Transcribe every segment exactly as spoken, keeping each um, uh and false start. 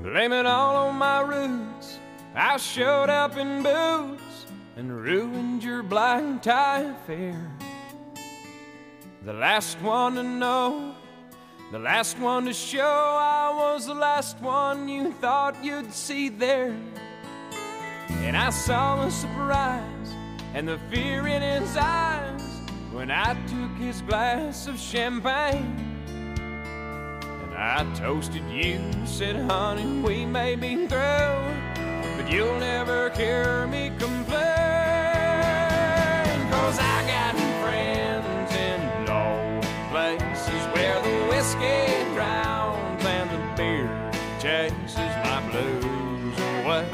Blame it all on my roots. I showed up in boots and ruined your black tie affair. The last one to know, the last one to show, I was the last one you thought you'd see there. And I saw the surprise and the fear in his eyes when I took his glass of champagne. And I toasted you, said, honey, we may be through, but you'll never hear me complain. 'Cause I got friends in low places where the whiskey drowns and the beer chases my blues away.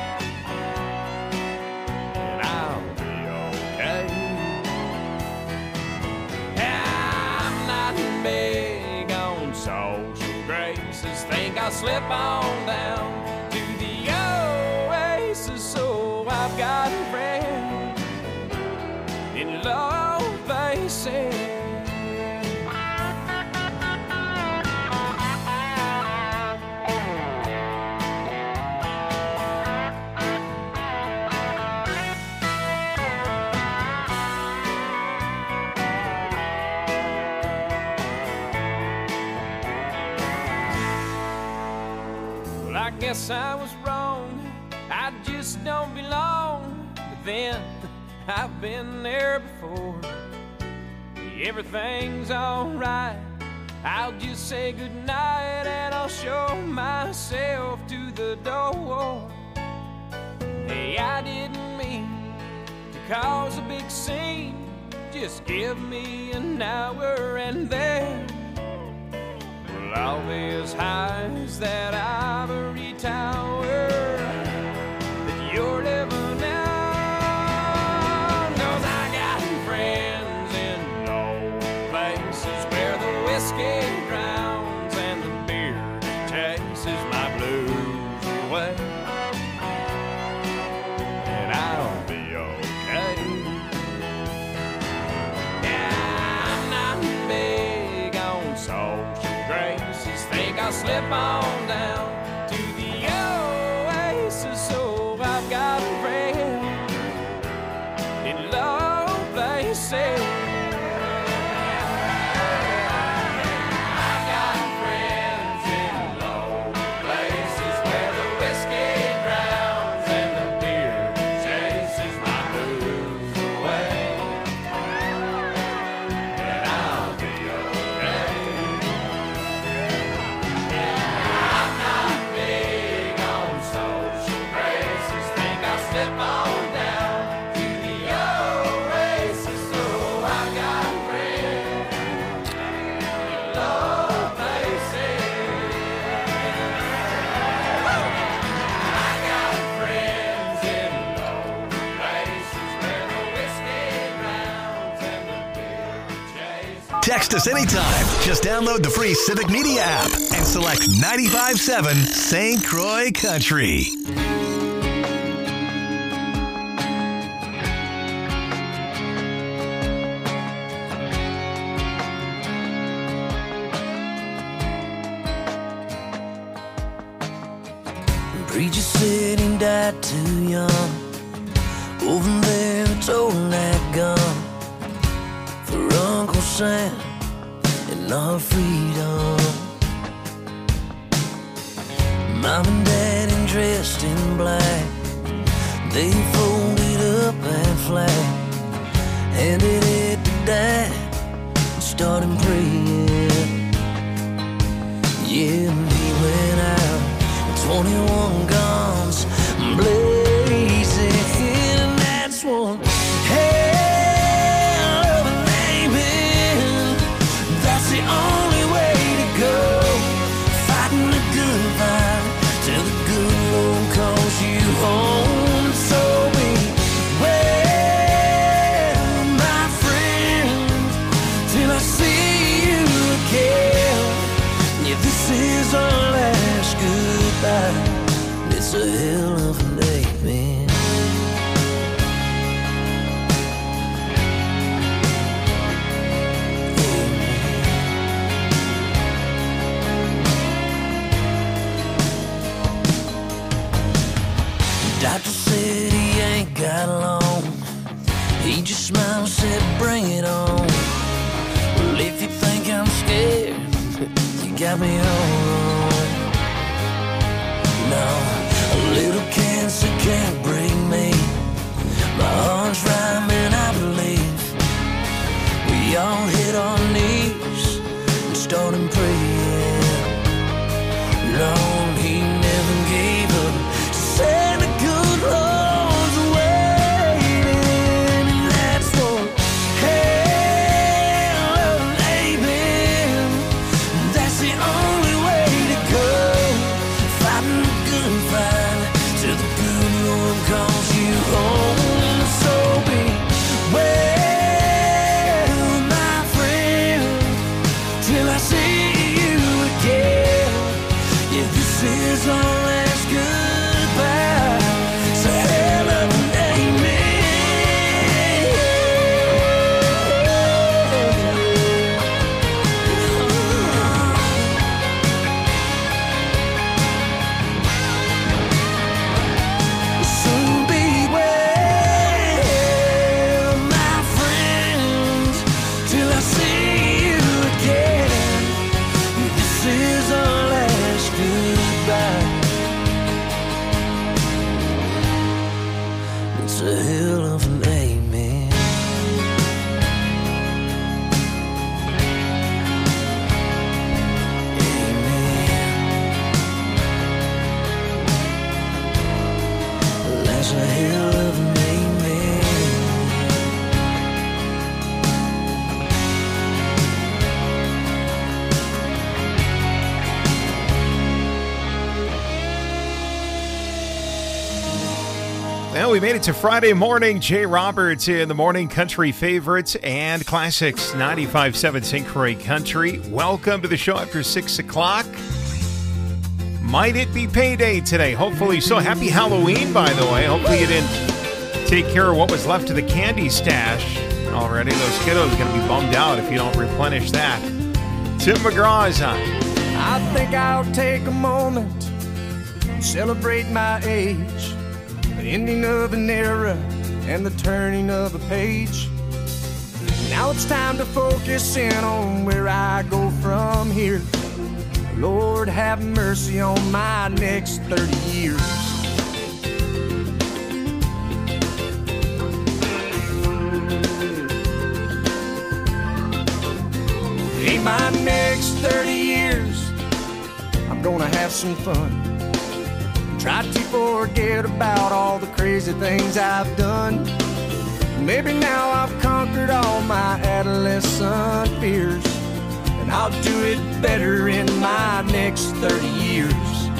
And I'll be okay. I'm not big on social graces. Think I'll slip on down to the oasis. So I've got friends in low places. Well, I guess I was wrong. I just don't belong. But then I've been there before. Everything's alright. I'll just say goodnight and I'll show myself to the door. Hey, I didn't mean to cause a big scene. Just give me an hour and then well, I'll be as high as that ivory tower that you're living on. 'Cause I got friends in low places where the whiskey drowns and the beer chases my blues away. And I'll be okay. Yeah, I'm not big on social graces. Think I'll slip on down to the oasis. So I've got friends in low places. I've got friends in low places where the whiskey drowns and the beer chases my blues away. And I'll be okay. Yeah, I'm not big on social graces. Think I'll slip on down to the oasis. So I've got friends in low places. I got friends in low places where the whiskey drowns and the beer chases. Text us anytime. Just download the free Civic Media app and select ninety-five point seven Saint Croix Country. Preacher said he died too young. Over there, told that gun for Uncle Sam and our freedom. Mom and Dad dressed in black, they folded up that flag, handed it to Dad and started praying. Yeah, and he went out, twenty-one guns blazing, and that's one hell of a name. That's the only way to go, fighting the good fight till the good Lord calls you home. So beware, my friend, till I see you again. Yeah, this is our last goodbye. It's a hell of a day, man. have me home. No, a little cancer can't break me. My heart's rhyming, I believe. We all hit our knees and started praying. Lord, he never gave up. Said the good Lord's waiting, and that's for hell and amen. That's the only way to go. Fighting the good fight till the good Lord calls you home. So be well, my friend, till I see you again. Yeah, this is our last goodbye. So hell of an So be well, my friends, till I see you again. This is our last goodbye. It's a hell of an amen. Amen. That's a hell of an amen. Well, we made it to Friday morning. Jay Roberts in the morning country favorites and classics ninety-five point seven Saint Croix Country. Welcome to the show after six o'clock. Might it be payday today? Hopefully so. Happy Halloween, by the way. Hopefully you didn't take care of what was left of the candy stash already. Those kiddos are going to be bummed out if you don't replenish that. Tim McGraw is on. I think I'll take a moment, celebrate my age, the ending of an era and the turning of a page. Now it's time to focus in on where I go from here. Lord, have mercy on my next thirty years. In my next thirty years, I'm gonna have some fun. Try to forget about all the crazy things I've done. Maybe now I've conquered all my adolescent fears, and I'll do it better in my next thirty years.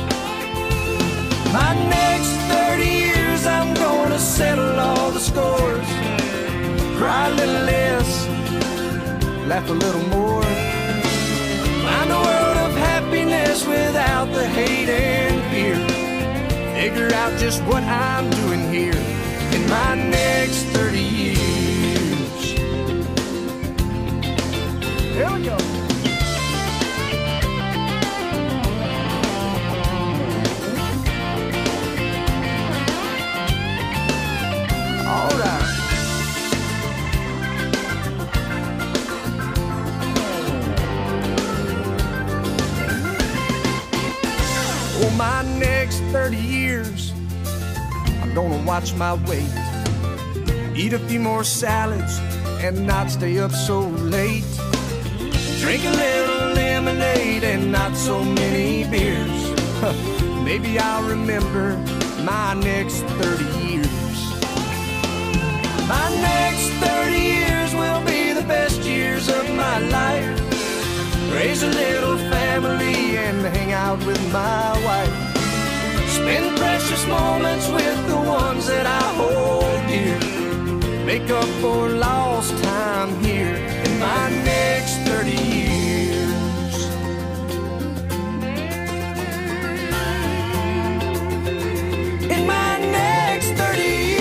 My next thirty years, I'm gonna settle all the scores. Cry a little less, laugh a little more. Find a world of happiness without the hate and fear. Figure out just what I'm doing here in my next thirty years. Here we go. All right. Oh, my next thirty years, I'm gonna watch my weight, eat a few more salads and not stay up so late, drink a little lemonade and not so many beers. Maybe I'll remember my next thirty years. My next thirty years will be the best years of my life. Raise a little family and hang out with my wife. Spend precious moments with the ones that I hold dear. Make up for lost time here in my next thirty years. In my next thirty years.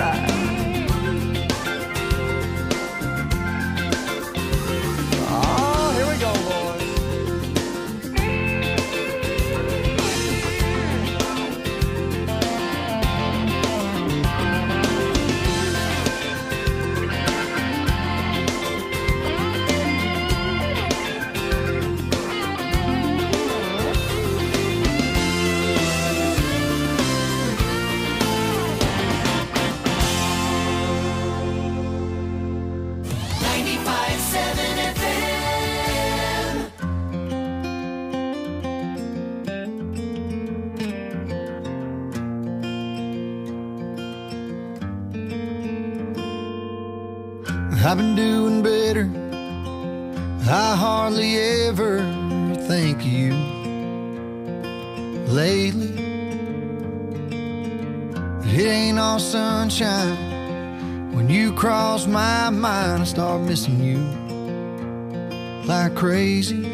Oh, I've been doing better. I hardly ever think of you lately. It ain't all sunshine. When you cross my mind, I start missing you like crazy.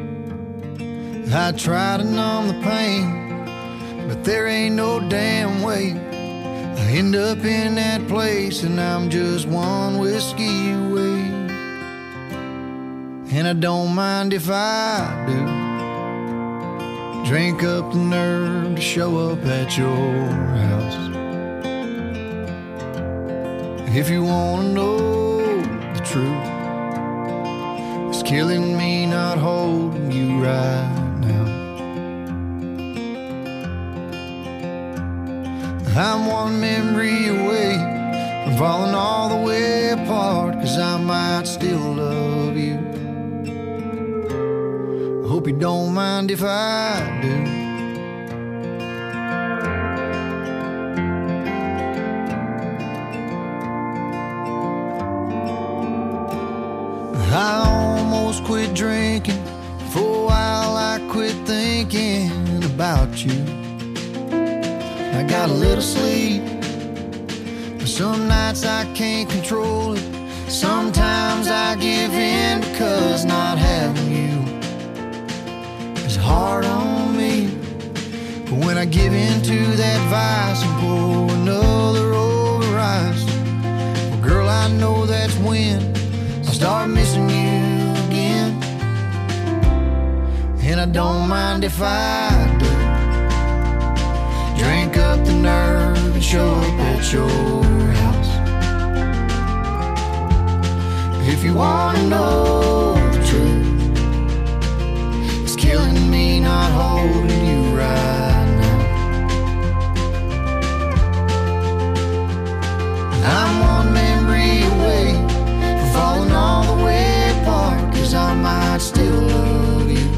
I try to numb the pain, but there ain't no damn way. I end up in that place and I'm just one whiskey away. And I don't mind if I do drink up the nerve to show up at your house. If you wanna know the truth, it's killing me not holding you right now. I'm one memory away from falling all the way apart, 'cause I might still love you. Hope you don't mind if I do. I almost quit drinking. For a while I quit thinking about you. I got a little sleep, but some nights I can't control it. Sometimes I give in because not having you is hard on me. But when I give in to that vice and pour another over ice, well girl, I know that's when I start missing you again. And I don't mind if I do drink up the nerve and show up at your house. If you wanna know the truth, it's killing me not holding you right now. I'm one memory away from falling all the way apart, 'cause I might still love you.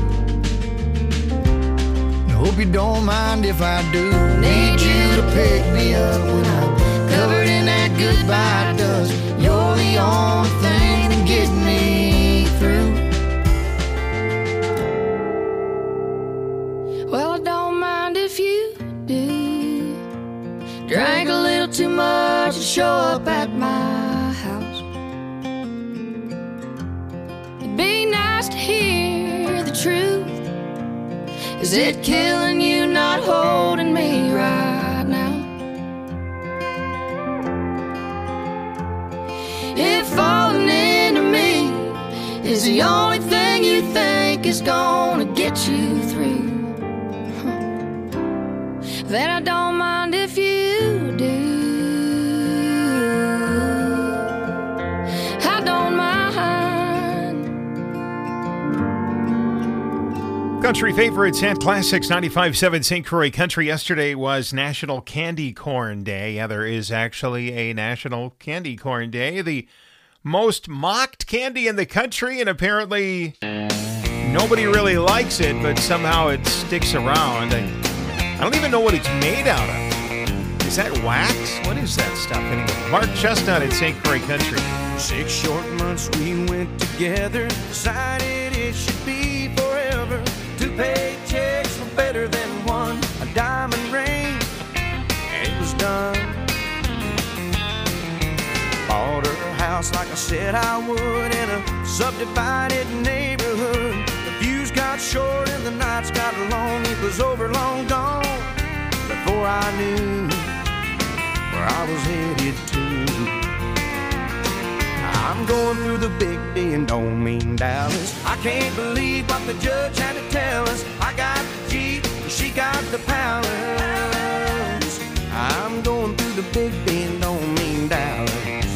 I hope you don't mind if I do. Need you to pick me up when I'm covered in that goodbye dust. You're the only thing that gets me through. Well, I don't mind if you do. Drank a little too much and show up at my house. It'd be nice to hear the truth. Is it killing you not holding me right now? If falling into me is the only thing you think is gonna get you through, then I don't mind if you do. I don't mind. Country favorites and classics, ninety-five point seven Saint Croix Country. Yesterday was National Candy Corn Day. Yeah, there is actually a National Candy Corn Day, the most mocked candy in the country, and apparently nobody really likes it, but somehow it sticks around. I, I don't even know what it's made out of. Is that wax? What is that stuff anyway? Mark Chestnut at Saint Croix Country. Six short months we went together, decided it should be forever. Two paychecks were better than one, a diamond ring, and it was done. Bought her a house like I said I would in a subdivided neighborhood. The views got short and the nights got long. It was over, long gone, before I knew where I was headed to. I'm going through the big D and don't mean Dallas. I can't believe what the judge had to tell us. I got the Jeep, she got the palace. I'm going through the big D and don't mean Dallas.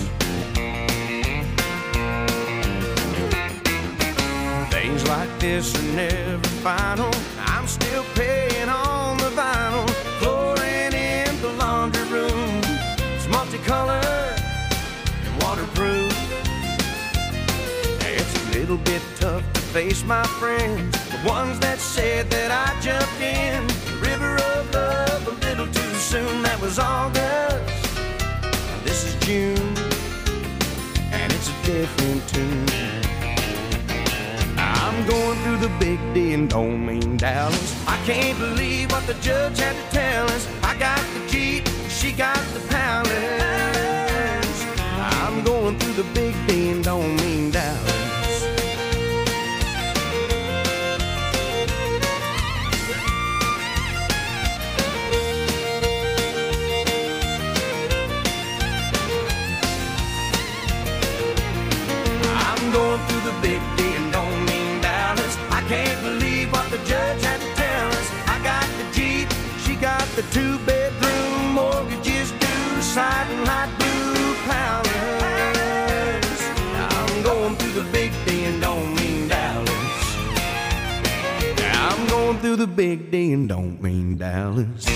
Things like this are never final. I'm still paying on the vinyl. Flooring in the laundry room, it's multicolored and waterproof. It's a little bit tough to face my friends, the ones that said that I jumped in the river of love a little too soon. That was August, this is June, and it's a different tune. I'm going through the big D and don't mean Dallas. I can't believe what the judge had to tell us. I got the Jeep, she got the Palace. I'm going through the big D and don't mean Dallas. I'm going through the big D and don't mean Dallas. I can't believe what the judge had to tell us. I got the Jeep, she got the two-bedroom, mortgages due, siding light blue Palace. I'm going through the big D and don't mean Dallas. I'm going through the big D and don't mean Dallas.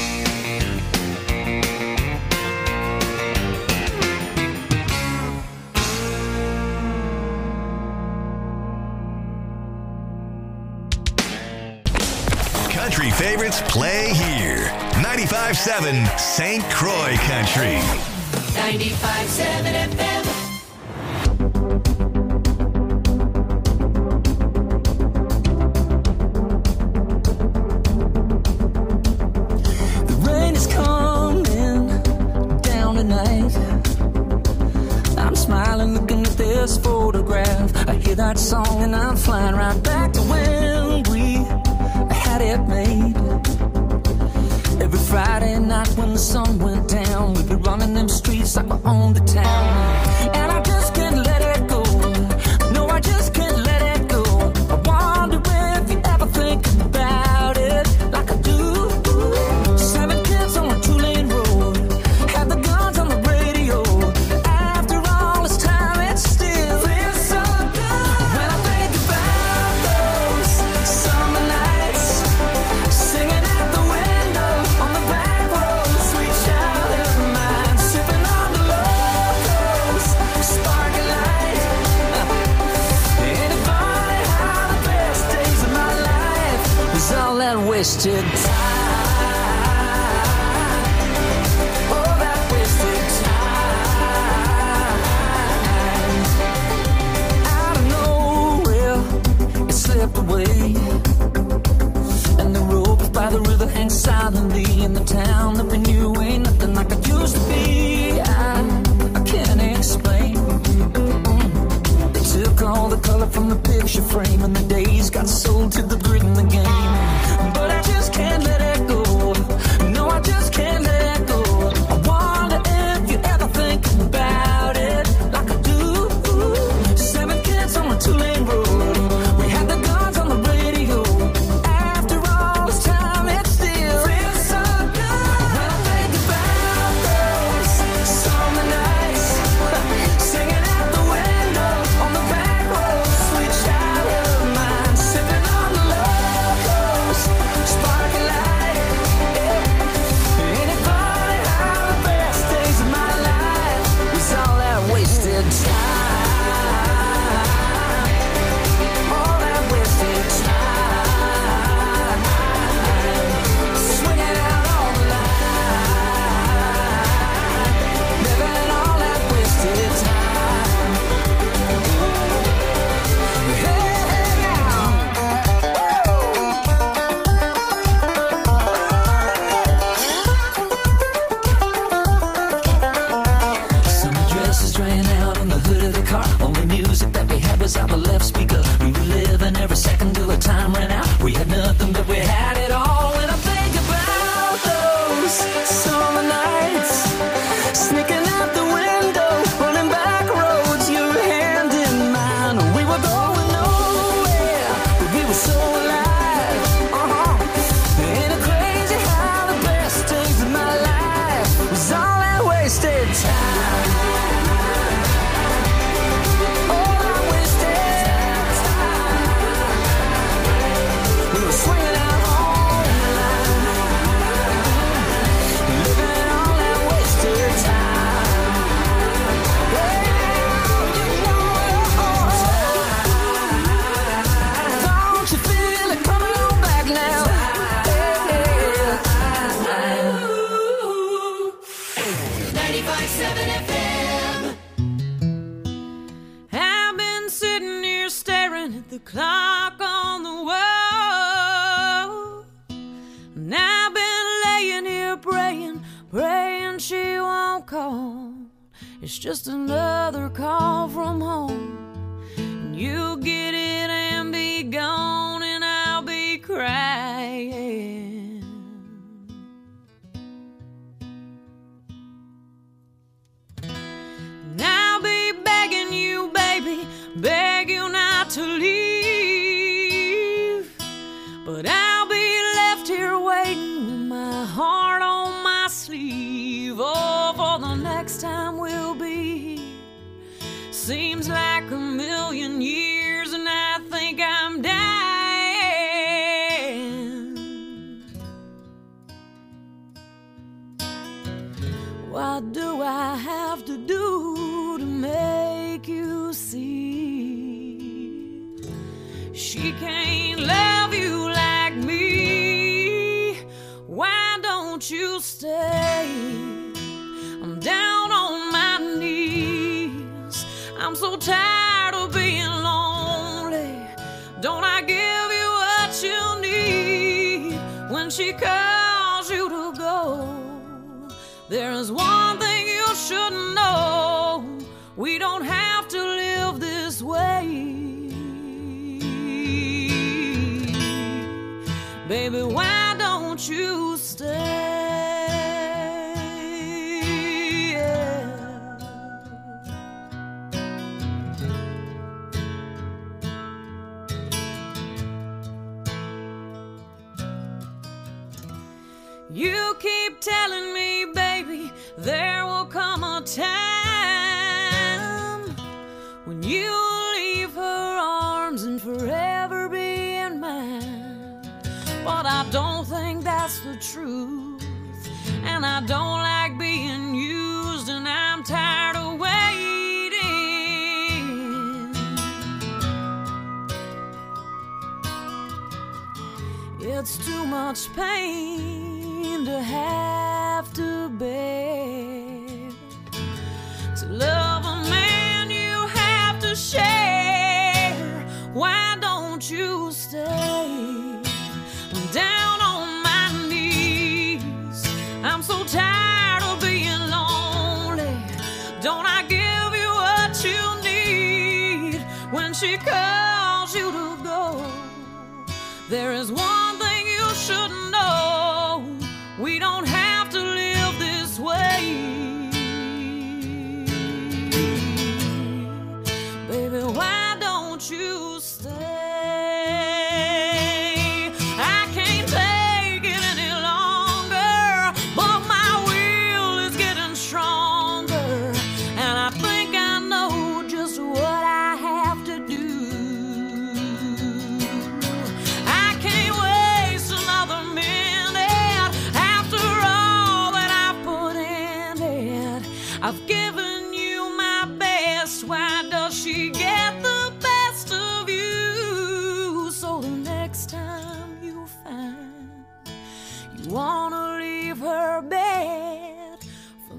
Country favorites play here. ninety-five seven Saint Croix Country. ninety-five seven F M. The rain is coming down tonight. I'm smiling looking at this photograph. I hear that song and I'm flying right back to when we had it made. Every Friday night when the sun went down, we'd be running them streets like we owned the town. And I just can't let it go. No, I just can't let it go. I wonder if you ever think about it like I do. Seven kids on a two-lane road, had the guns on the radio. After all this time, it still feels so good. When I think about those summer nights, singing out the window on the back road, sweet child of mine, sipping on the locals, sparkling light. Ain't it funny how the best days of my life was all that wasted time? Oh, that wasted time. Out of nowhere, it slipped away. And the rope by the river hangs silently in the town that we knew ain't nothing like it used to be. I, I can't explain. Mm. They took all the color from the picture frame and the days got sold to the grit in the game. But I just can't let it go. No, I just can't let it go. I wonder if you ever think about it like I do. Seven kids on a two-lane road, we had the guns on the radio. After all this time, it still feels so good. When I think about those summer nights, singing out the window on the back road, sweet child of mine. It's just another call from home, and you'll get it and be gone, and I'll be crying. And I'll be begging you, baby, beg you not to leave, but I'll be left here waiting with my heart on my sleeve. Oh, for the next time we'll be here seems like a million years, and I think I'm dying. What do I have to do to make you see she can't love you like me? Why don't you stay? I'm down on my knees. I'm so tired of being lonely. Don't I give you what you need when she calls you to go? There is one thing you should know: we don't have to live this way. Baby, why don't you stay? You keep telling me, baby, there will come a time when you'll leave her arms and forever be in mine. But I don't think that's the truth, and I don't like being used, and I'm tired of waiting. It's too much pain to have to bear, to love a man you have to share. Why don't you stay? I'm down on my knees. I'm so tired of being lonely. Don't I give you what you need when she calls you to go? There is one thing you should know: we don't have to live this way. Baby, why don't you stay? I can't take it any longer, but my will is getting stronger, and I think I know just what I have to do. I can't waste another minute after all that I've put in it. I've given you my best. Why does she get the best of you? So the next time you find you wanna leave her bed for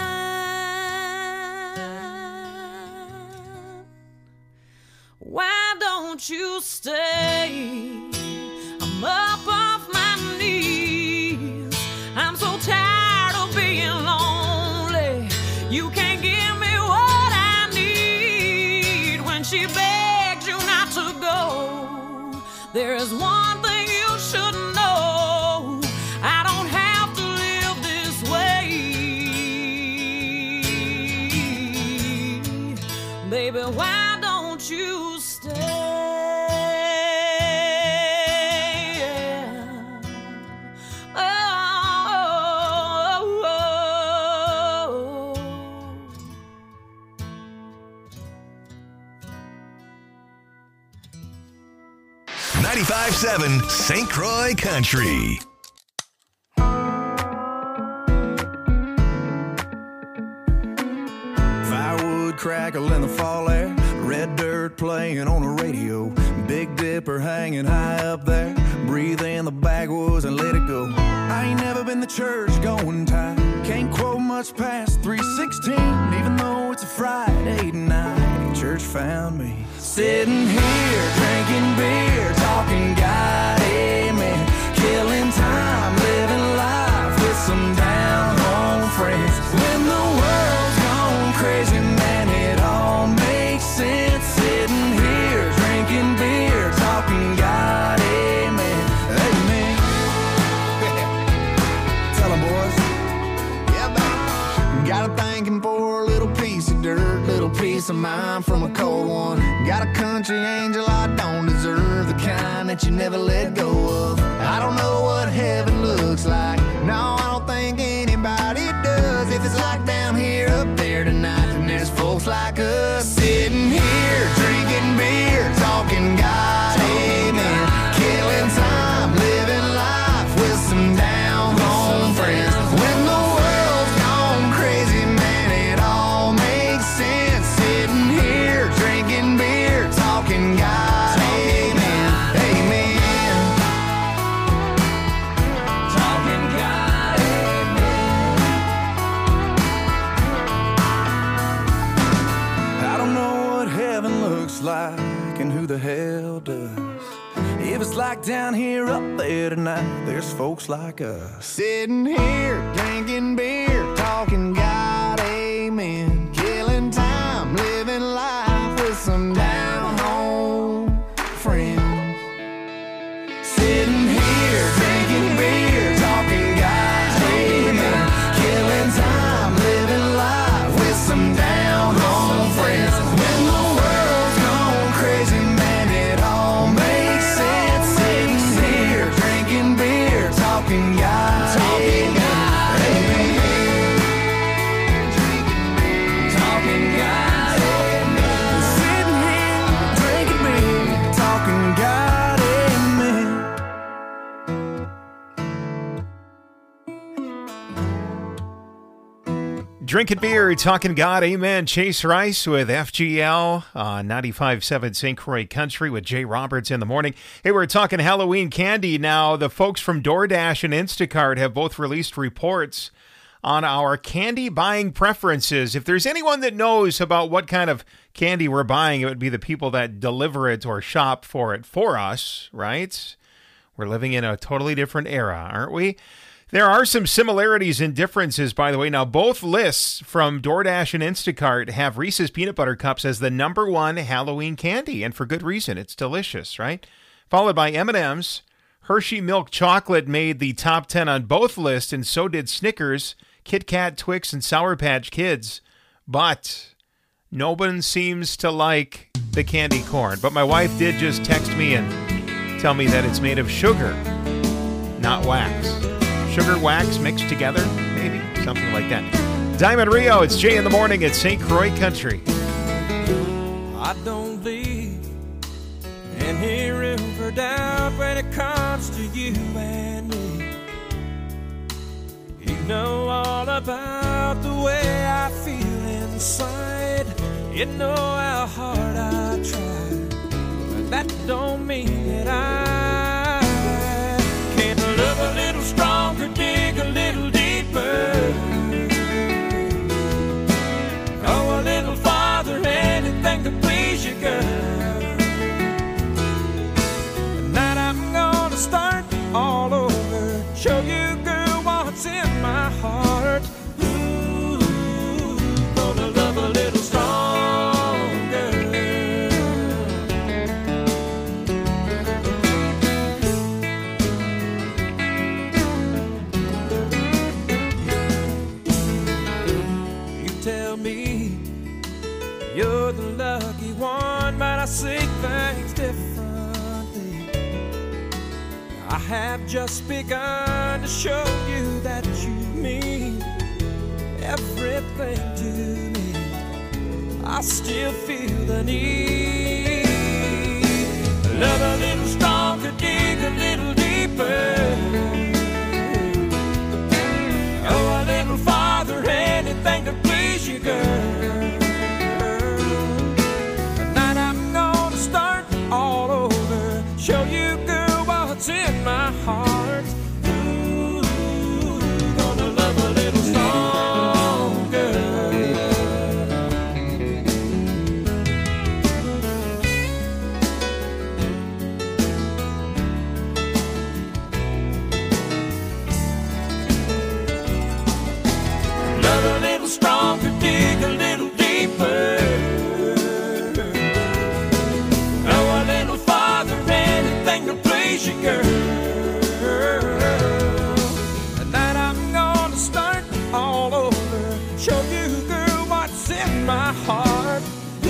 mine, why don't you stay? I'm up off my knees. I'm so tired of being lonely. You can't give me what I need when she begs you not to go. There is one thing you should know: I don't have to live this way. Baby, why don't you stay? Oh, oh, oh, oh. ninety-five point seven Saint Croix Country. Firewood crackle in the fall air, red dirt playing on the radio, Big Dipper hanging high up there, breathe in the backwoods and let it go. I ain't never been to church going tight, can't quote much past three sixteen, even though it's a Friday night. Church found me sitting here drinking beer, talking God, amen, killing time, living life with some down home friends. When the world's gone crazy, peace of mind from a cold one. Got a country angel I don't deserve, the kind that you never let go of. I don't know what heaven looks like, no, I don't think anybody does. If it's like down here, up there tonight, then there's folks like us sitting here, drinking beer, talking God, amen. Killing time, living life with some down home friends. When the world's gone crazy, man, it all makes sense. Sitting here, drinking beer, talking God, amen, amen. Talking God, amen. I don't know what heaven looks like and who the hell does. If it's like down here, up there tonight, there's folks like us sitting here, drinking beer, talking God, amen. Killing time, living life with some down home friends. Sitting here, drinking beer, talking God, amen. Killing time, living life with some down home friends. When the world's gone crazy, man, it all makes sense. Sitting here, drinking beer, talking God, talking God, amen. Talking God, amen. Sitting here, drinking beer, talking God, amen. Drinking beer, talking God, amen. Chase Rice with F G L on ninety-five point seven Saint Croix Country with Jay Roberts in the morning. Hey, we're talking Halloween candy now. The folks from DoorDash and Instacart have both released reports on our candy buying preferences. If there's anyone that knows about what kind of candy we're buying, it would be the people that deliver it or shop for it for us, right? We're living in a totally different era, aren't we? There are some similarities and differences, by the way. Now, both lists from DoorDash and Instacart have Reese's Peanut Butter Cups as the number one Halloween candy, and for good reason. It's delicious, right? Followed by M and M's. Hershey Milk Chocolate made the top ten on both lists, and so did Snickers, Kit Kat, Twix, and Sour Patch Kids. But no one seems to like the candy corn. But my wife did just text me and tell me that it's made of sugar, not wax. Sugar, wax mixed together, maybe, something like that. Diamond Rio, it's Jay in the morning at Saint Croix Country. I don't leave any room for doubt when it comes to you and me. You know all about the way I feel inside. You know how hard I try, but that don't mean that I can't love a little stronger, dig a little deeper, go a little farther, anything to please you, girl. Tonight I'm gonna start all over, show you, girl, what's in my heart. Ooh, gonna love a little stronger. You're the lucky one, but I see things differently. I have just begun to show you that you mean everything to me. I still feel the need. Love a little stronger, dig a little deeper, go a little farther, anything to please you, girl. All over, show you, girl, what's in my heart. Ooh, gonna love a little stronger. Love a little stronger, dig a little deeper. You, girl. Tonight I'm gonna start all over, show you, girl, what's in my heart.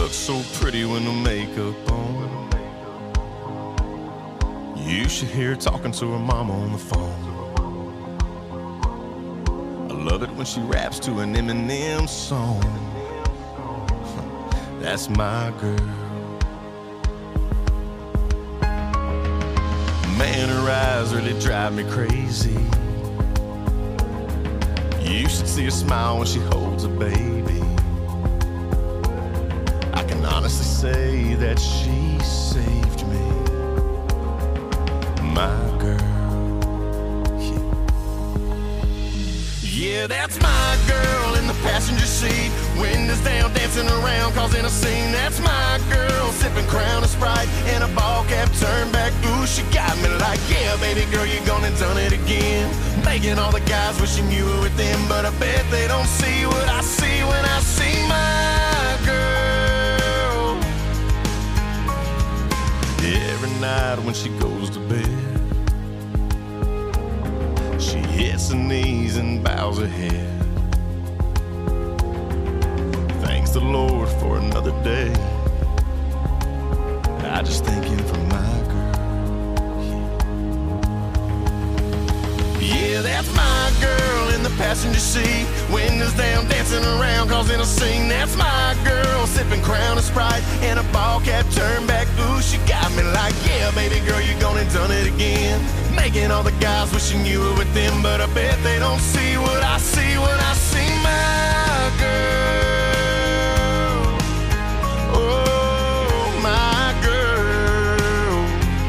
looks so pretty with no makeup on. You should hear her talking to her mama on the phone. I love it when she raps to an Eminem song. That's my girl. Man, her eyes really drive me crazy. You should see her smile when she holds a baby. I can honestly say that she saved me. My girl, yeah. Yeah, that's my girl in the passenger seat. Windows down, dancing around, causing a scene. That's my girl, sipping Crown and Sprite in a ball cap turned back. Ooh, she got me like, yeah, baby girl, you gone and done it again. Making all the guys wishing you were with them, but I bet they don't see what I see when I see my girl. Every night when she goes to bed, she hits her knees and bows her head. Thanks the Lord for another day. I just thank him for my girl. Yeah, that's my girl in the passenger seat. Windows down, dancing around, causing a scene. That's my girl, sipping Crown and Sprite in a ball cap turned back. Ooh, she got me like, yeah, baby girl, you gone and done it again. Making all the guys wishing you were with them, but I bet they don't see what I see when I see my girl. Oh, my girl.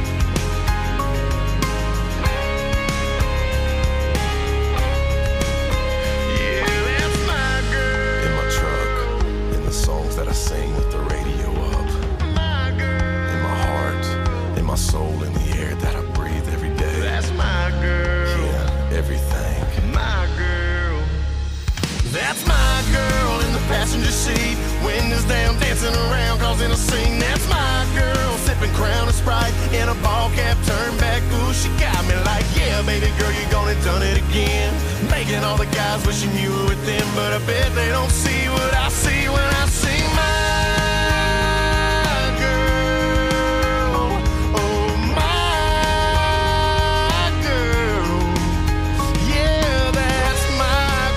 Yeah, that's my girl. In my truck, in the songs that I sing with the radio up. My girl. In my heart, in my soul, in the air that I breathe every day. That's my girl. Yeah, everything. My girl. That's my girl in the passenger seat. Windows down, dancing around, causing a scene. That's my girl, sipping Crown and Sprite in a ball cap turned back. Ooh, she got me like, yeah, baby girl, you gone and done it again. Making all the guys wishing you were with them, but I bet they don't see what I see when I see my girl. Oh, my girl. Yeah, that's my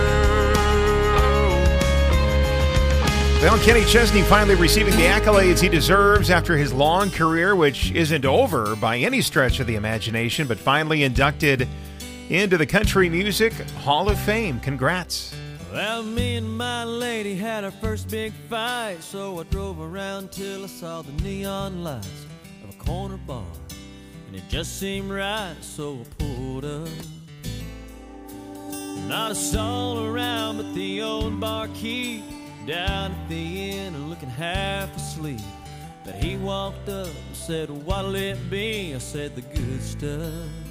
girl. Well, Kenny Chesney finally receiving the accolades he deserves after his long career, which isn't over by any stretch of the imagination, but finally inducted into the Country Music Hall of Fame. Congrats. Well, me and my lady had our first big fight, so I drove around till I saw the neon lights of a corner bar, and it just seemed right, so I pulled up. Not a soul around but the old barkeep down at the inn looking half asleep. But he walked up and said, what'll it be? I said, the good stuff.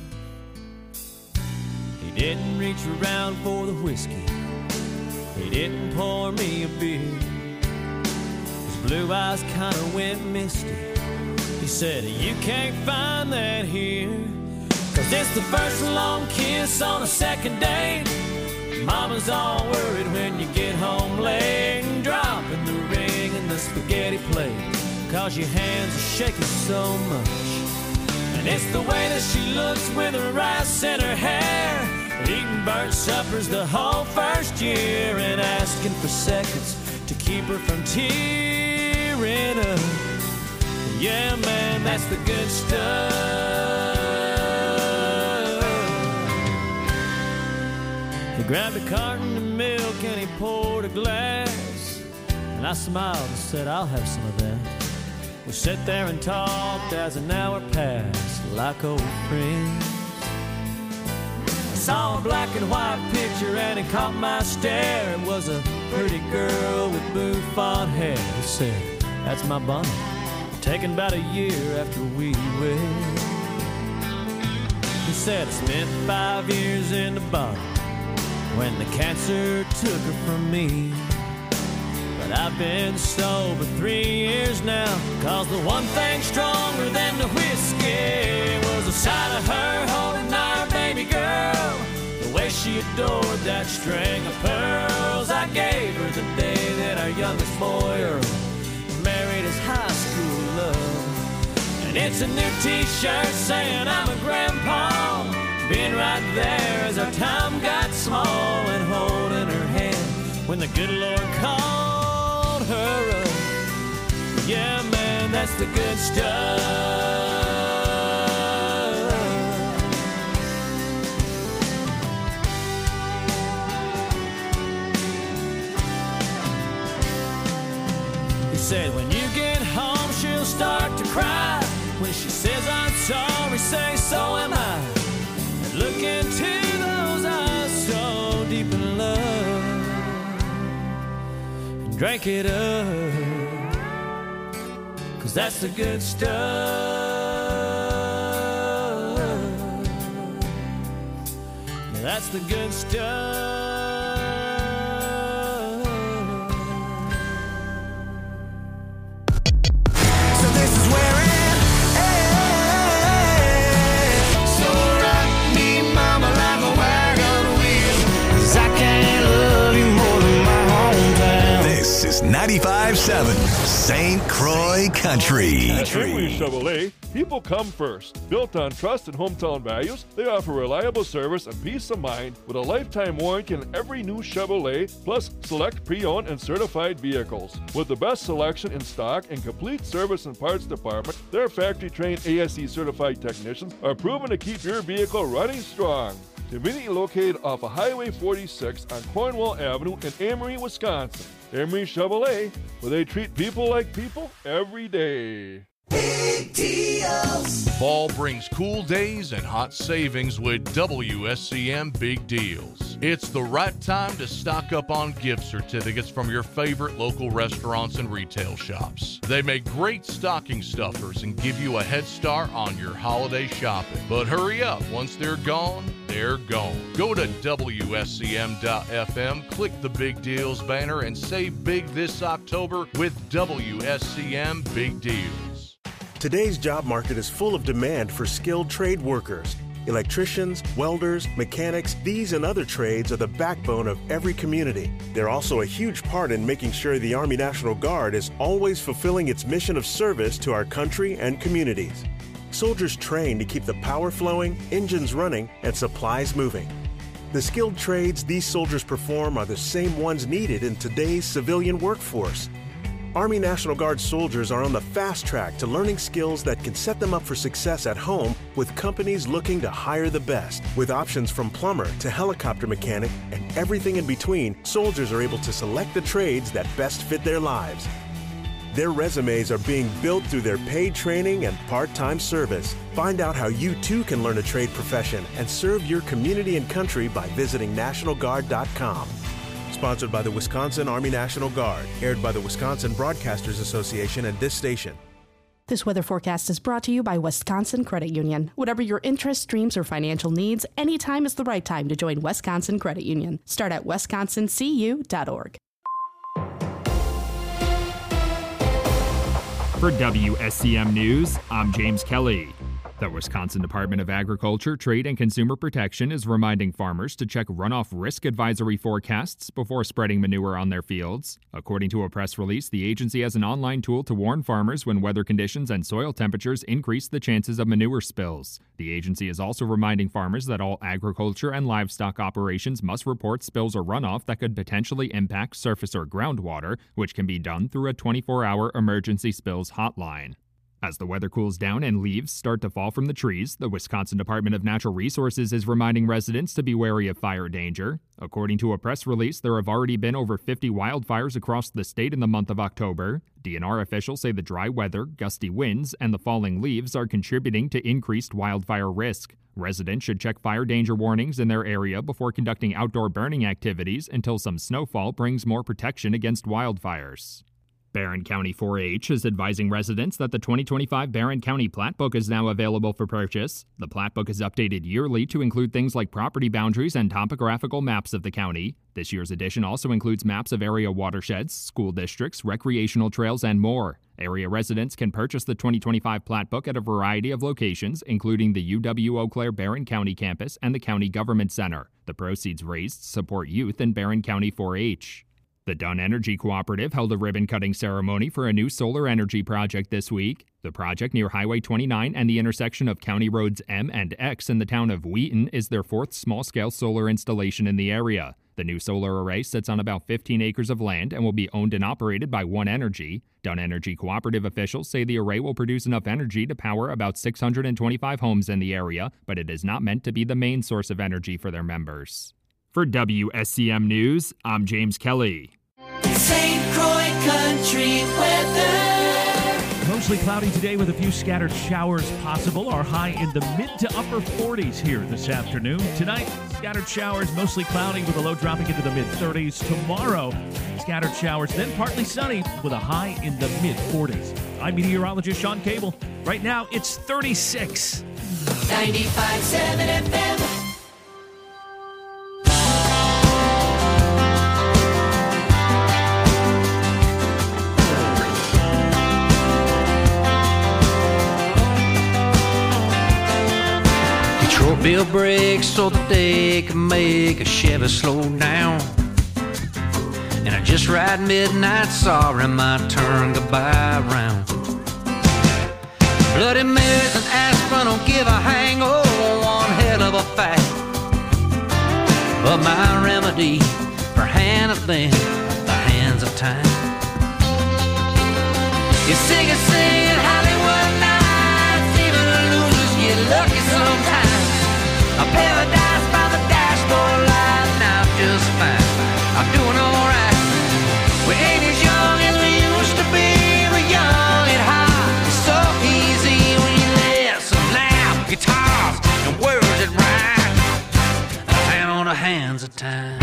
He didn't reach around for the whiskey, he didn't pour me a beer. His blue eyes kinda went misty. He said, you can't find that here, 'cause it's the first long kiss on a second date. Mama's all worried when you get home late, and dropping the ring in the spaghetti plate, 'cause your hands are shaking so much. And it's the way that she looks with her rice in her hair, eating burnt suppers the whole first year, and asking for seconds to keep her from tearing up. Yeah, man, that's the good stuff. He grabbed a carton of milk and he poured a glass, and I smiled and said, I'll have some of that. We sat there and talked as an hour passed like old friends. I saw a black and white picture and it caught my stare. It was a pretty girl with bouffant hair. He said, that's my Bonnie, taken about a year after we wed. He said, I spent five years in the bottom when the cancer took her from me. But I've been sober three years now, 'cause the one thing stronger than the whiskey was the sight of her holding our baby girl, the way she adored that string of pearls I gave her the day that our youngest boy Earl And it's a new t-shirt saying I'm a grandpa. Been right there as our time got small, and holding her hand when the good Lord called her up. Yeah, man, that's the good stuff. He said when you get home she'll start to cry. When she says I'm sorry, say so am I. And look into those eyes so deep in love, and drink it up, 'cause that's the good stuff. That's the good stuff. So this is where it ninety-five point seven Saint Croix Country. At Emery Chevrolet, people come first. Built on trust and hometown values, they offer reliable service and peace of mind with a lifetime warranty on every new Chevrolet, plus select pre-owned and certified vehicles. With the best selection in stock and complete service and parts department, their factory-trained A S E certified technicians are proven to keep your vehicle running strong. Conveniently located off of Highway forty-six on Cornwall Avenue in Amory, Wisconsin. Emery Chevrolet, where they treat people like people every day. Big deals. Fall brings cool days and hot savings with W S C M Big Deals. It's the right time to stock up on gift certificates from your favorite local restaurants and retail shops. They make great stocking stuffers and give you a head start on your holiday shopping. But hurry up, once they're gone, they're gone. Go to W S C M dot F M, click the Big Deals banner, and save big this October with W S C M Big Deals. Today's job market is full of demand for skilled trade workers. Electricians, welders, mechanics, these and other trades are the backbone of every community. They're also a huge part in making sure the Army National Guard is always fulfilling its mission of service to our country and communities. Soldiers train to keep the power flowing, engines running, and supplies moving. The skilled trades these soldiers perform are the same ones needed in today's civilian workforce. Army National Guard soldiers are on the fast track to learning skills that can set them up for success at home with companies looking to hire the best. With options from plumber to helicopter mechanic and everything in between, soldiers are able to select the trades that best fit their lives. Their resumes are being built through their paid training and part-time service. Find out how you too can learn a trade profession and serve your community and country by visiting National Guard dot com. Sponsored by the Wisconsin Army National Guard. Aired by the Wisconsin Broadcasters Association and this station. This weather forecast is brought to you by Wisconsin Credit Union. Whatever your interests, dreams, or financial needs, anytime is the right time to join Wisconsin Credit Union. Start at wisconsin c u dot org. For W S C M News, I'm James Kelly. The Wisconsin Department of Agriculture, Trade, and Consumer Protection is reminding farmers to check runoff risk advisory forecasts before spreading manure on their fields. According to a press release, the agency has an online tool to warn farmers when weather conditions and soil temperatures increase the chances of manure spills. The agency is also reminding farmers that all agriculture and livestock operations must report spills or runoff that could potentially impact surface or groundwater, which can be done through a twenty-four hour emergency spills hotline. As the weather cools down and leaves start to fall from the trees, the Wisconsin Department of Natural Resources is reminding residents to be wary of fire danger. According to a press release, there have already been over fifty wildfires across the state in the month of October. D N R officials say the dry weather, gusty winds, and the falling leaves are contributing to increased wildfire risk. Residents should check fire danger warnings in their area before conducting outdoor burning activities until some snowfall brings more protection against wildfires. Barron County four H is advising residents that the twenty twenty-five Barron County Plat Book is now available for purchase. The Plat Book is updated yearly to include things like property boundaries and topographical maps of the county. This year's edition also includes maps of area watersheds, school districts, recreational trails, and more. Area residents can purchase the twenty twenty-five Plat Book at a variety of locations, including the U W Eau Claire Barron County campus and the County Government Center. The proceeds raised support youth in Barron County four H. The Dunn Energy Cooperative held a ribbon-cutting ceremony for a new solar energy project this week. The project near Highway twenty-nine and the intersection of County Roads M and X in the town of Wheaton is their fourth small-scale solar installation in the area. The new solar array sits on about fifteen acres of land and will be owned and operated by One Energy. Dunn Energy Cooperative officials say the array will produce enough energy to power about six hundred twenty-five homes in the area, but it is not meant to be the main source of energy for their members. For W S C M News, I'm James Kelly. Saint Croix Country weather. Mostly cloudy today with a few scattered showers possible. Our high in the mid to upper forties here this afternoon. Tonight, scattered showers, mostly cloudy with a low dropping into the mid thirties. Tomorrow, scattered showers, then partly sunny with a high in the mid forties. I'm meteorologist Sean Cable. Right now, it's thirty-six. ninety-five point seven F M. Bill brakes so that they can make a Chevy slow down. And I just ride midnight, sorry my turn goodbye round. Bloody Marys and aspirin don't give a hang, oh, one hell of a fact. But my remedy for handling the hands of time. You sing and sing in Hollywood nights, even losers get lucky sometimes. A paradise by the dashboard light, now I'm just fine. I'm doing alright. We ain't as young as we used to be, we're young and hot. It's so easy when you listen loud guitars and words that rhyme. A hand on the hands of time.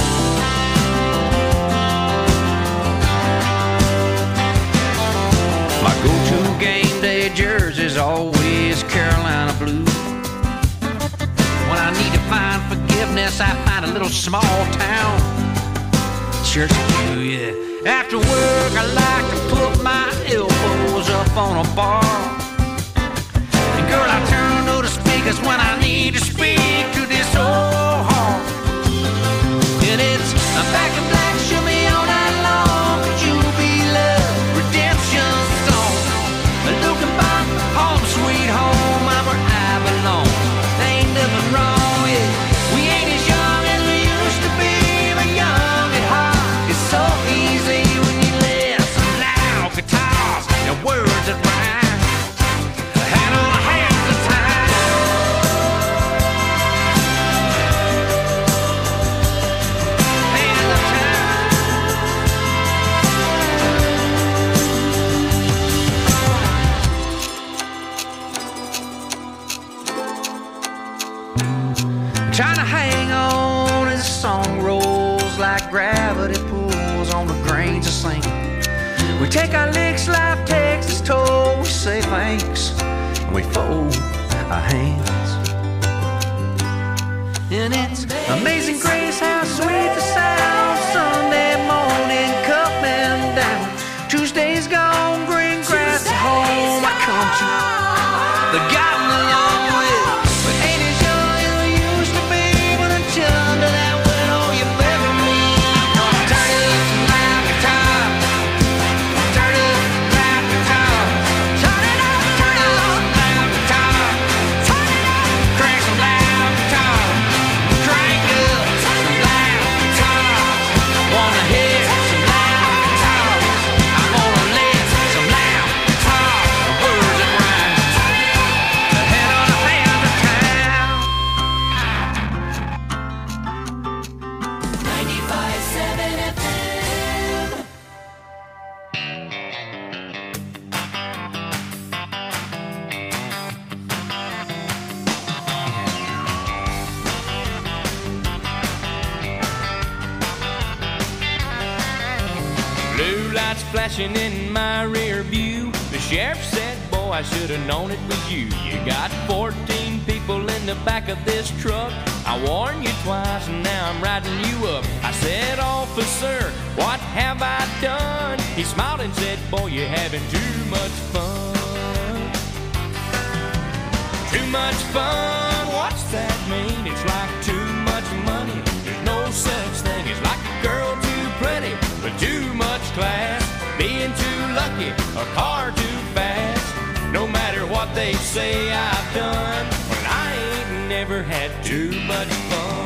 My go-to game day jersey's always Carolina blue. When I need to find forgiveness, I find a little small town church pew, yeah. After work, I like to put my elbows up on a bar. And girl, I turn to the speakers when I need to speak to this old heart. And it's a back in black, show me all night long. Could you be love, redemption song? Looking back, home sweet home, I'm where I belong. Ain't nothing wrong, yeah. We ain't as young as we used to be, but young at heart. It's so easy when you listen loud guitars and words that rhyme. A hand on a hands of time. Hands of trying to hang on as the song rolls like gravity pulls on the grains of sand. We take our licks, life takes its toll. We say thanks and we fold our hands. And it's amazing grace how sweet the sound. Sunday morning coming down. Tuesday's gone, green grass is home. I come to the gotten along with. Flashing in my rear view, the sheriff said, boy, I should have known it was you. You got fourteen people in the back of this truck. I warned you twice and now I'm riding you up. I said, officer, what have I done? He smiled and said, boy, you're having too much fun. Too much fun, what's that mean? It's like too much money. There's no such thing as like a girl too pretty, but too a car too fast. No matter what they say I've done, but I ain't never had too much fun.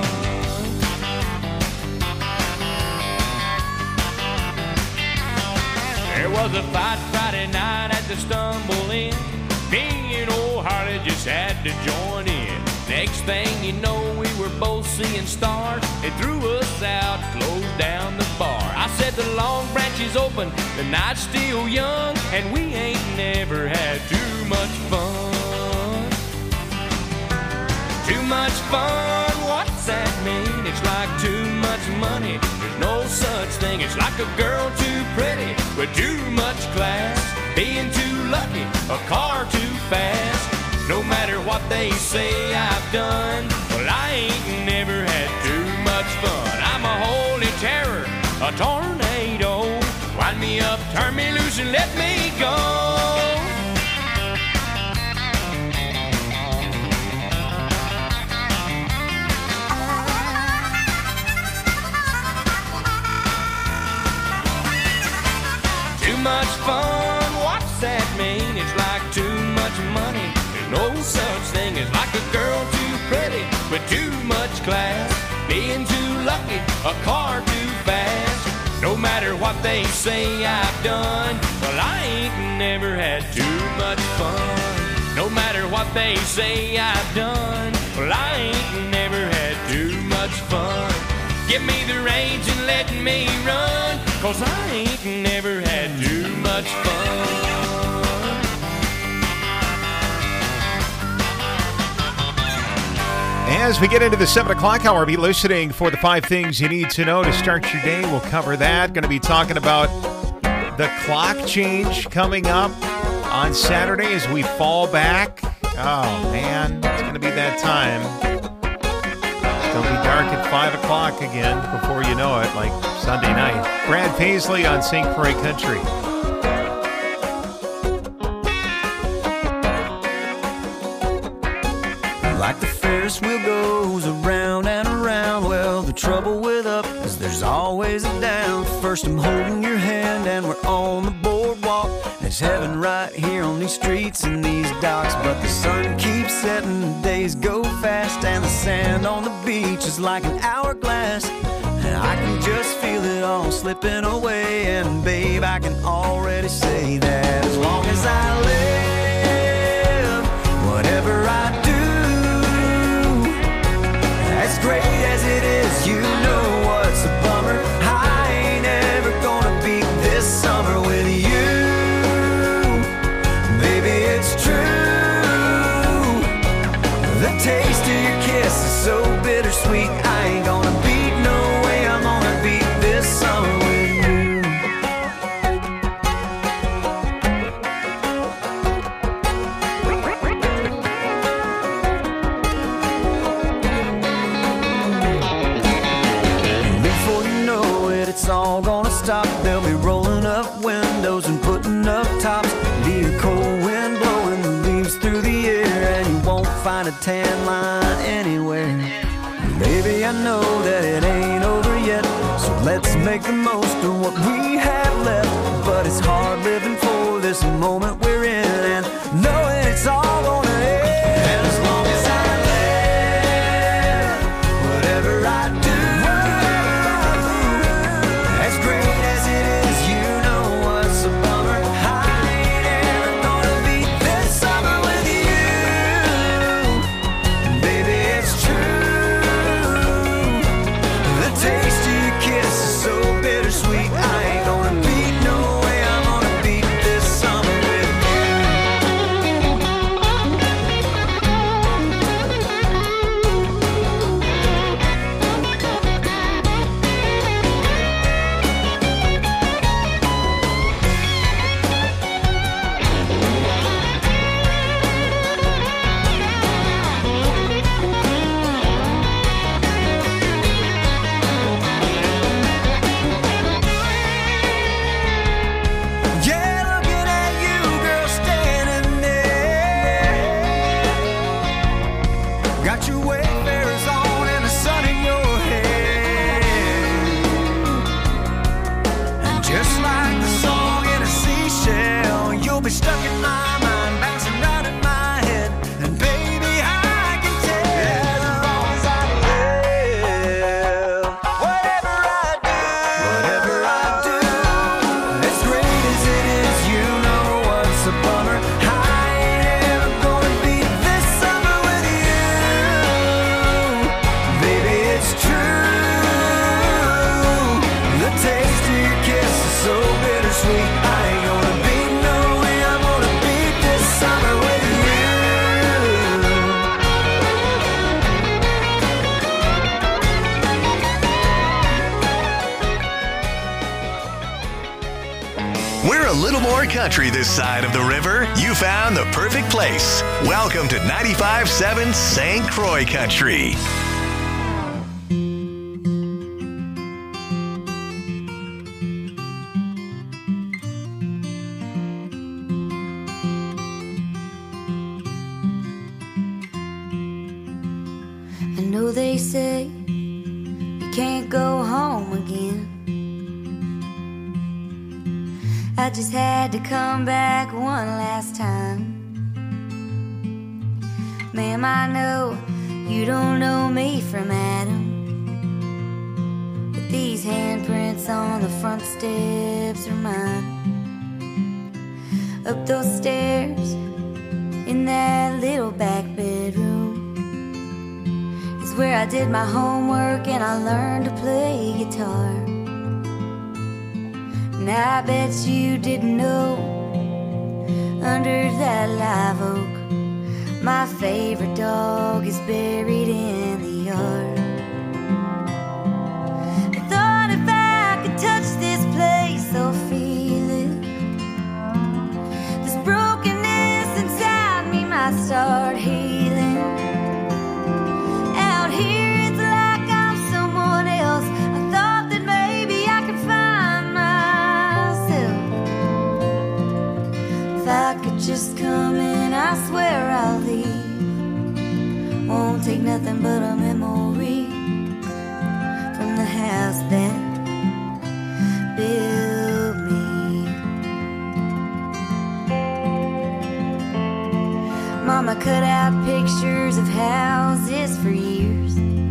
There was a fight Friday night at the Stumble Inn. Me and old Harley just had to join in. Next thing you know, we were both seeing stars. They threw us out, closed down the bar. I said the Long Branch is open, the night's still young, and we ain't never had too much fun. Too much fun, what's that mean? It's like too much money, there's no such thing. It's like a girl too pretty with too much class, being too lucky, a car too fast. No matter what they say I've done, well, I ain't never had too much fun. I'm a holy terror, a tornado. Wind me up, turn me loose, and let me go. Too much fun, what's that mean? It's like too much money, there's no such thing as like a girl too pretty with too much class, being too lucky, a car too fast. No matter what they say I've done, well, I ain't never had too much fun. No matter what they say I've done, well, I ain't never had too much fun. Give me the reins and let me run, 'cause I ain't never had too much fun. As we get into the seven o'clock hour, be listening for the five things you need to know to start your day. We'll cover that. Going to be talking about the clock change coming up on Saturday as we fall back. Oh, man, it's going to be that time. It's going to be dark at five o'clock again before you know it, like Sunday night. Brad Paisley on Saint Croix Country. Like the Ferris wheel goes around and around. Well, the trouble with up is there's always a down. First I'm holding your hand and we're on the boardwalk. There's heaven right here on these streets and these docks. But the sun keeps setting, the days go fast, and the sand on the beach is like an hourglass. And I can just feel it all slipping away. And babe, I can already say that as long as I live, whatever I do, as great as it is, you know what's a bummer. I ain't ever gonna beat this summer with you. Baby, it's true. The taste of your kiss is so bittersweet. I ain't gonna beat, no way I'm gonna beat this summer with you. It's all gonna stop. They'll be rolling up windows and putting up tops. Be a cold wind blowing the leaves through the air, and you won't find a tan line anywhere. Baby, I know that it ain't over yet, so let's make the most of what we have left. But it's hard living for this moment we're in, and knowing it's all gonna end. And as long as I live, whatever I do, as great as it is, you know what's a bummer. I ain't ever gonna beat this summer with you. Baby, it's true. The taste of your kiss is so bittersweet. I ain't gonna beat, no way I'm We're a little more country this side of the river. You found the perfect place. Welcome to ninety-five point seven Saint Croix Country. I know they say you can't go home again. I just had to come back one last time. Ma'am, I know you don't know me from Adam, but these handprints on the front steps are mine. Up those stairs in that little back bedroom is where I did my homework and I learned to play guitar. And I bet you didn't know, under that live oak, my favorite dog is buried in the yard. I thought if I could touch this place or feel it, this brokenness inside me might start healing. Out here it's like I'm someone else. I thought that maybe I could find myself. If I could just come in, I swear I'll leave. Won't take nothing but a memory from the house that built me. Mama cut out pictures of houses for years,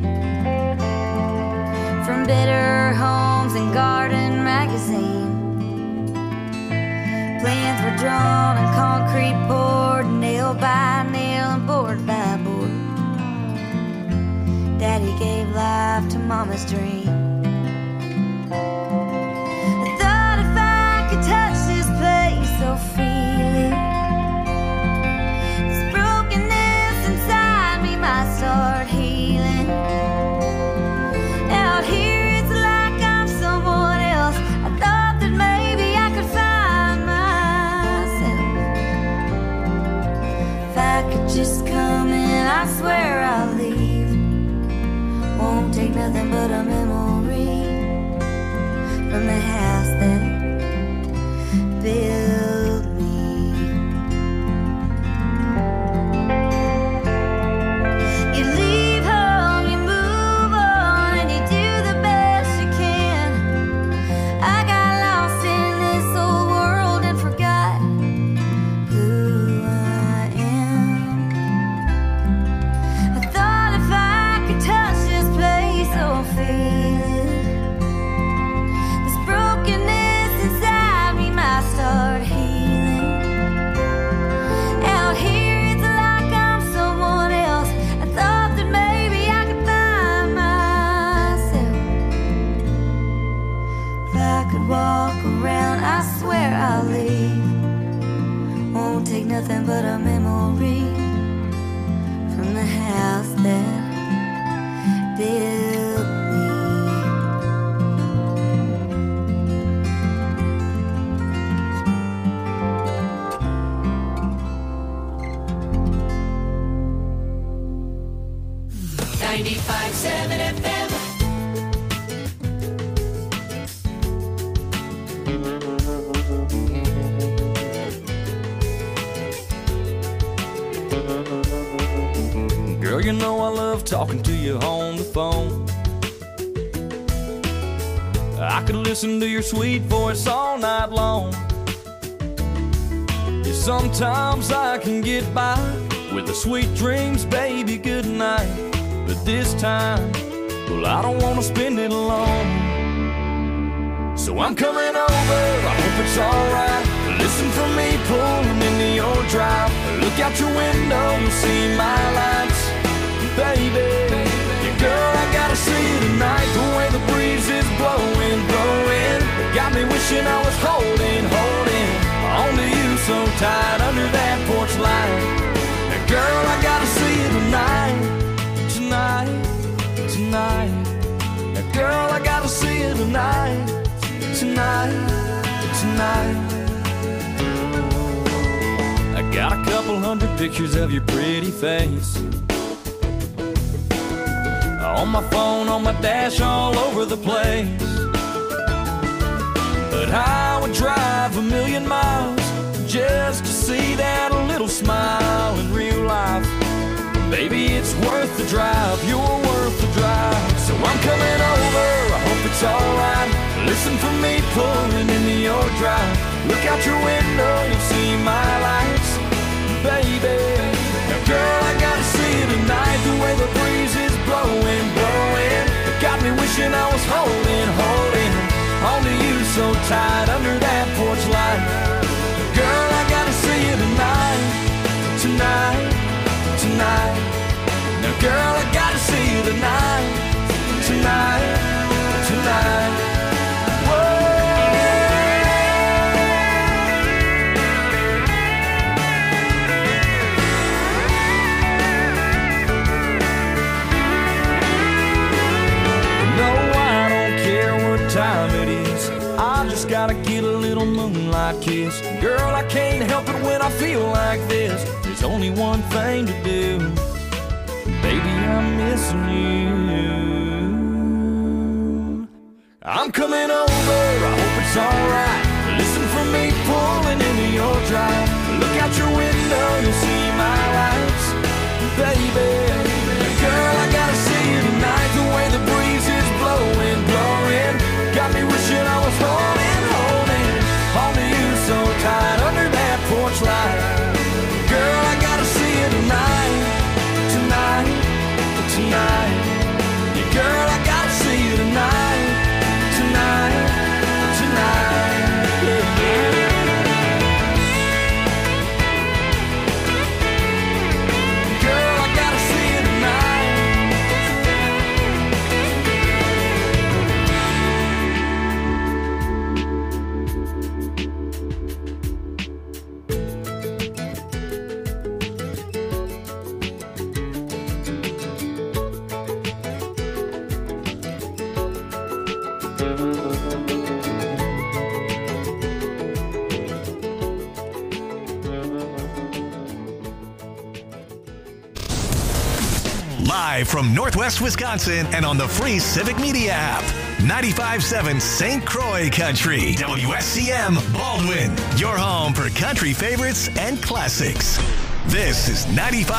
from Better Homes and Garden magazine. Plans were drawn and concrete poured, nail by nail and board by board. Daddy gave life to Mama's dream. I thought if I could touch this place or feel it, this brokenness inside me might start healing. Out here it's like I'm someone else. I thought that maybe I could find myself. If I could just come in, I swear I'll leave. Won't take nothing but a memory from the house that built me. You leave home, you move on, and you do the best you can. I got lost in this old world and forgot who I am. I thought if I could touch this place or feel it, this brokenness inside me might start healing. Out here it's like I'm someone else. I thought that maybe I could find myself. If I could walk around, I swear I'll leave. Won't take nothing but a memory from the house that built me. ninety-five point seven F M. Girl, you know I love talking to you on the phone. I could listen to your sweet voice all night long. Yeah, sometimes I can get by with the sweet dreams, baby, good night. But this time, well, I don't want to spend it alone. So I'm coming over, I hope it's alright. Listen for me pulling into your drive. Look out your window, you'll see my lights. Baby, yeah, girl, I gotta see you tonight. The way the breeze is blowing, blowing, got me wishing I was holding, holding onto you so tight under that porch light. Now, girl, I gotta see you tonight, tonight, tonight. Now, girl, I gotta see you tonight, tonight, tonight. couple hundred pictures of your pretty face. On my phone, on my dash, all over the place. But I would drive a million miles just to see that little smile in real life. Baby, it's worth the drive, you're worth the drive. So I'm coming over, I hope it's alright. Listen for me pulling into your drive. Look out your window, you'll see my lights. Baby, now girl, I gotta see you tonight. The way the breeze is blowing, blowing, it got me wishing I was holding, holding onto you so tight under that porch light. Girl, I gotta see you tonight, tonight, tonight. Now girl, I gotta see you tonight, tonight, tonight. Time it is, I just gotta get a little moonlight kiss. Girl, I can't help it when I feel like this. There's only one thing to do, baby, I'm missing you. I'm coming over, I hope it's alright. Listen for me pulling into your drive. Look out your window, you'll see my lights. Baby, girl, I gotta see you tonight. The way the breeze is blowing, blowing, got me wishing I was holding, holding onto you so tight under that porch light. Girl, I gotta see you tonight, tonight, tonight. Yeah, girl, I gotta see you tonight, tonight, tonight. Yeah, yeah. Girl, I gotta see you tonight. Live from Northwest Wisconsin and on the free Civic Media app. ninety-five point seven Saint Croix Country. W S C M Baldwin. Your home for country favorites and classics. This is ninety-five.